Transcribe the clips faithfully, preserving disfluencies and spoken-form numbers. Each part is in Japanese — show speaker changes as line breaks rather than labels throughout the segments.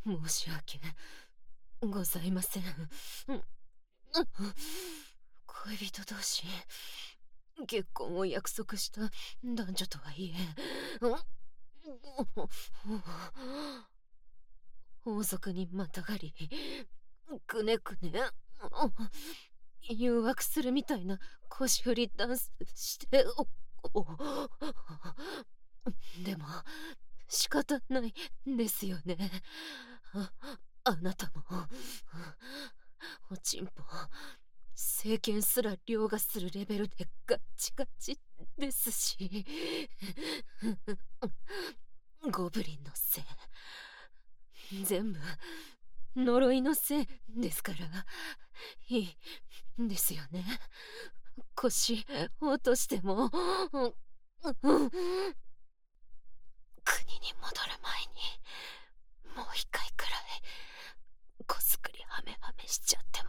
申し訳ございません。うん、恋人同士、結婚を約束した男女とはいえ、うん王族にまたがり、くねくね、誘惑するみたいな腰振りダンスして、おおでも仕方ないんですよね。ああなたもおちんぽ政権すら凌駕するレベルでガッチガチですし、ゴブリンのせい、全部呪いのせいですから、いいんですよね。腰落としても、うんうん国に戻る前にもう一回くらいこすくりハメハメしちゃっても、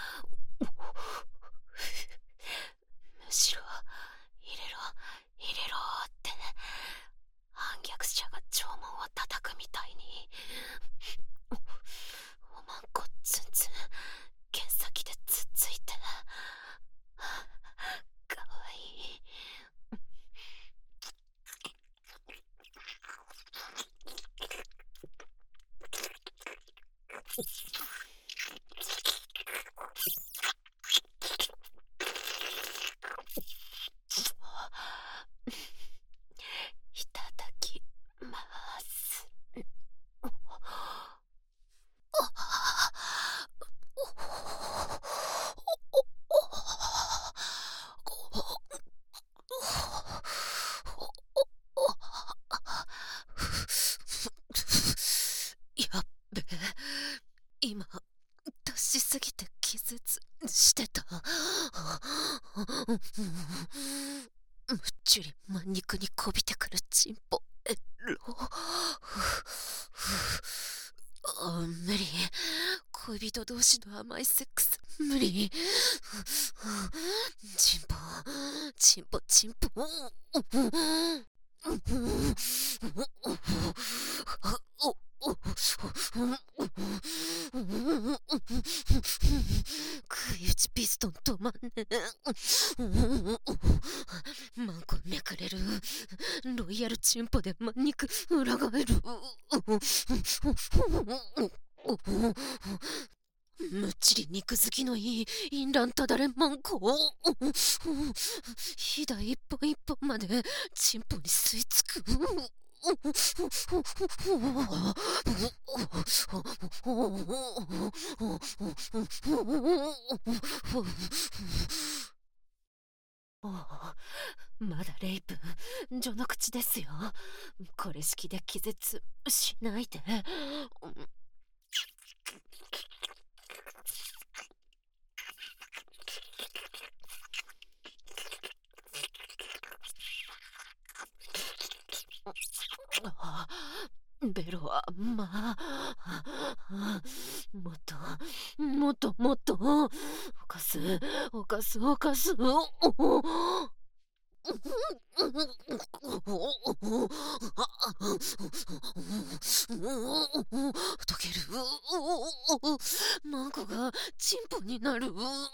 むしろ入れろ入れろって反逆者が弔問を叩くみたいに、おまんこツンツン剣先でつっついて、かわいい。いただきます。やっべえ、今出しすぎて気絶してた。むっちゅりまん肉にこびてくるチンポエロ。あ、無理。恋人同士の甘いセックス無理。チンポチンポチンポ。食い打ちピストン止まんねえ。マンコめくれる。ロイヤルチンポでマン肉裏返る。むっちり肉好きのいいインランただれマンコ。ひだ一本一本までチンポに吸い付く。まだレイプ序の口ですよ。これ式で気絶しないで。ベロはまあ、もっともっともっと犯す犯す犯す。溶ける。マンコがチンポになる。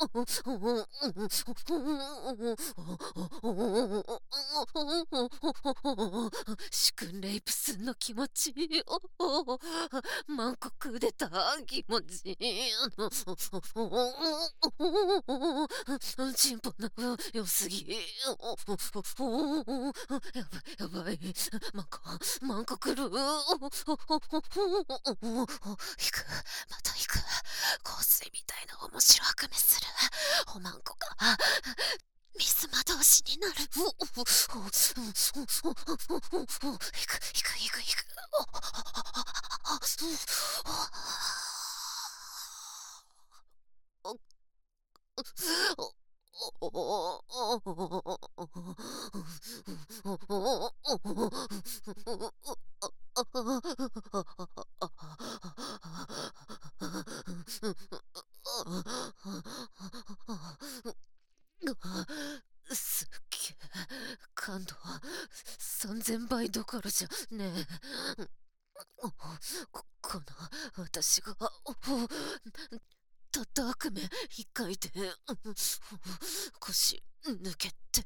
シクンレイプスンの気持ち。マンコクーデター気持ち。チンポの良すぎ。やばいやばい。マンコマンコ来る。引くまた引く。香水みたいな面白悪目する。おマンコがミス魔導士になる。引く引く引く引く。すっげえ感度さんぜんばいどころじゃねえ。ここの私がたった悪夢一回で腰抜けて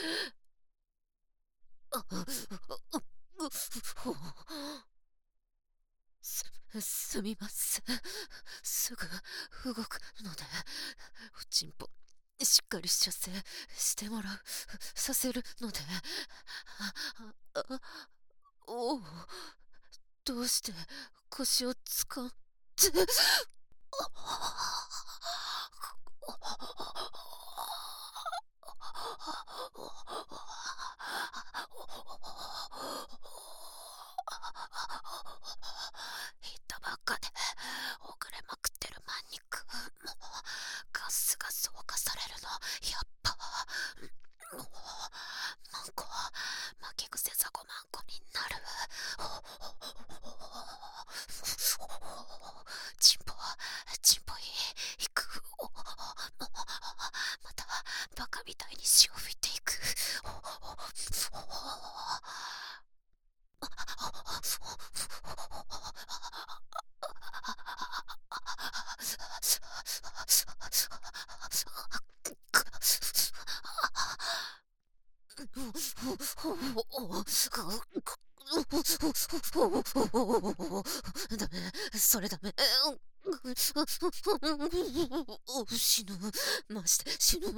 す、すみません。すぐ動くので、おちんぽしっかり射精してもらう、させるので、あ、あ、おう、どうして腰をつかんで、言ったばっかで遅れまくってるマンニク、もうガスが増加されるのやっぱもうマンコ巻き癖ザコマンコになる。チンポチンポいいく、またバカみたいに潮吹いていく。ダメ、それダメ。死ぬ。まして死ぬ。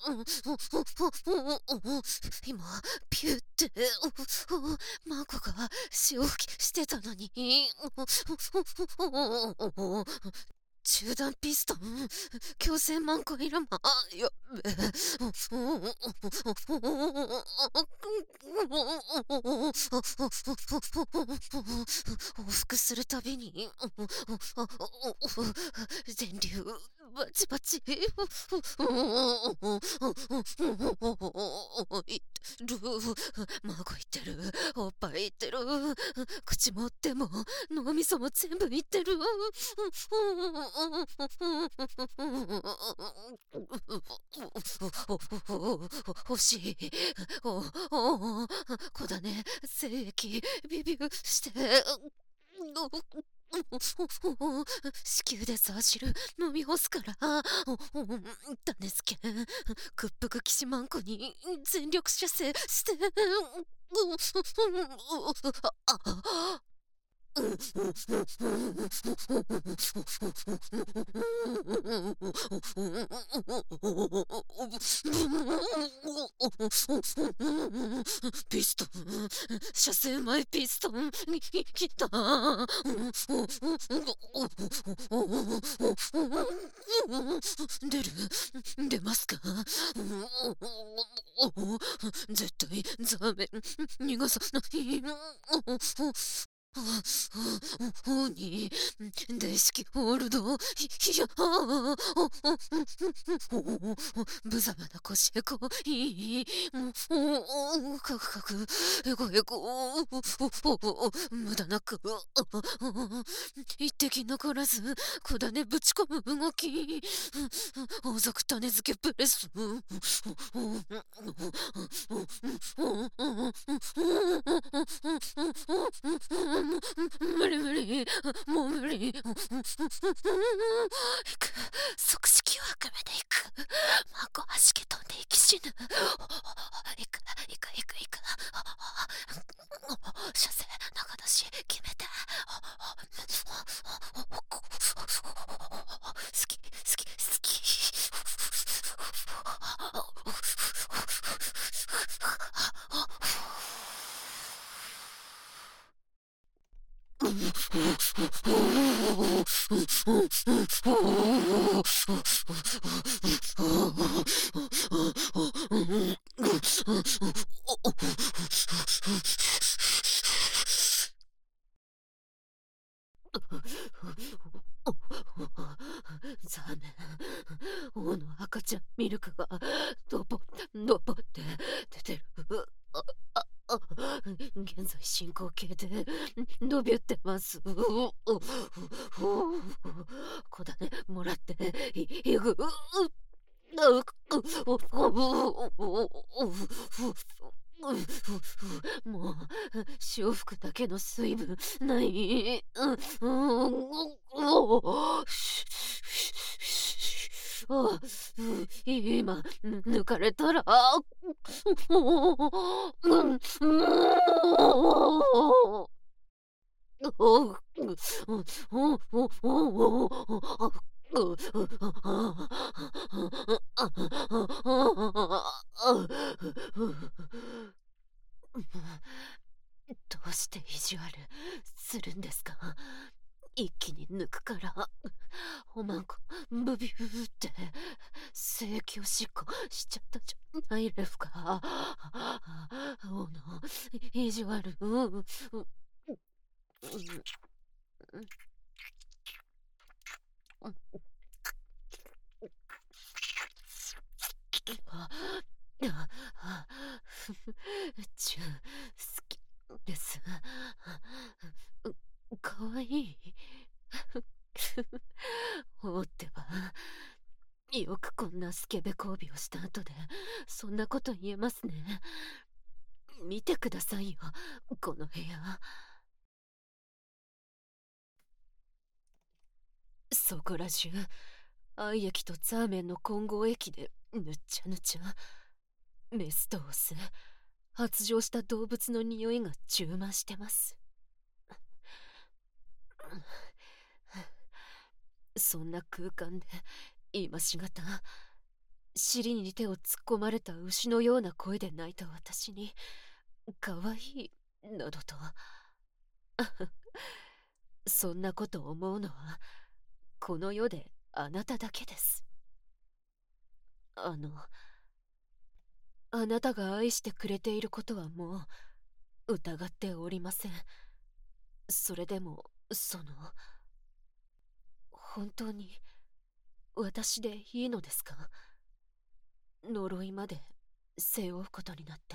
今、ピューって、マコが潮吹きしてたのに。中断ピストン強制マンコイラマやっべ往復するたびに電流バチバチいってる孫いってるおっぱいいってる口も手も脳みそも全部いってる欲しいおお子だね精液ビビューして子宮でさ汁飲み干すから種付け屈服騎士マンコに全力射精してピストン射精前ピストンきた出る出ますか絶対ザメ逃がさないに大式ホールドいや無様な腰へこいカクカクエコエコ無駄なく一滴残らず小種ぶち込む動き王族種付けプレス無理無理もう無理行く即式を悪夢で行くマコはしけ飛んで生き死ぬ行く行く行く行く射精中出し決めて好き好き好き残念王の赤ちゃんミルクがドボドボって出てる現在進行形で伸びってます小種もらっていくううもう潮吹くだけの水分ない。うんうんおあ、今抜かれたらうんおおおおどうして意地悪するんですか？一気に抜くからおまんこブビューって性器をしっこしちゃったじゃないですか。おの意地悪うんうんうんチュー好きです。かわいい。おってばよくこんなスケベ交尾をした後でそんなこと言えますね。見てくださいよこの部屋。そこら中愛液とザーメンの混合液でぬっちゃぬちゃ。メスとオス発情した動物の匂いが充満してます。そんな空間で今しがた尻に手を突っ込まれた牛のような声で泣いた私にかわいいなどとそんなこと思うのはこの世であなただけです。あのあなたが愛してくれていることはもう疑っておりません。それでもその本当に私でいいのですか？呪いまで背負うことになって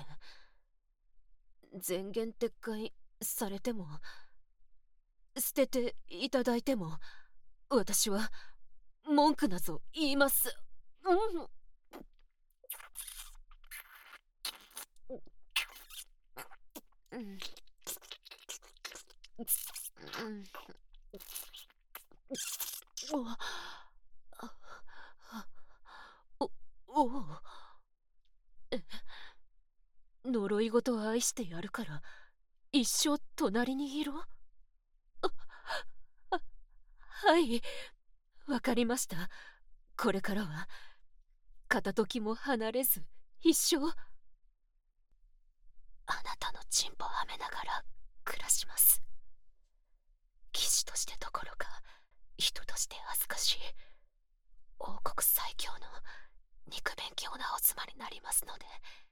前言撤回されても捨てていただいても私は文句なぞ言います。うんうんうんおおおえ呪いごと愛してやるから一生隣にいろ。はいわかりました。これからは片時も離れず一生あなたのチンポはめながら暮らします。騎士としてどころか人として恥ずかしい王国最強の肉勉強なお妻になりますので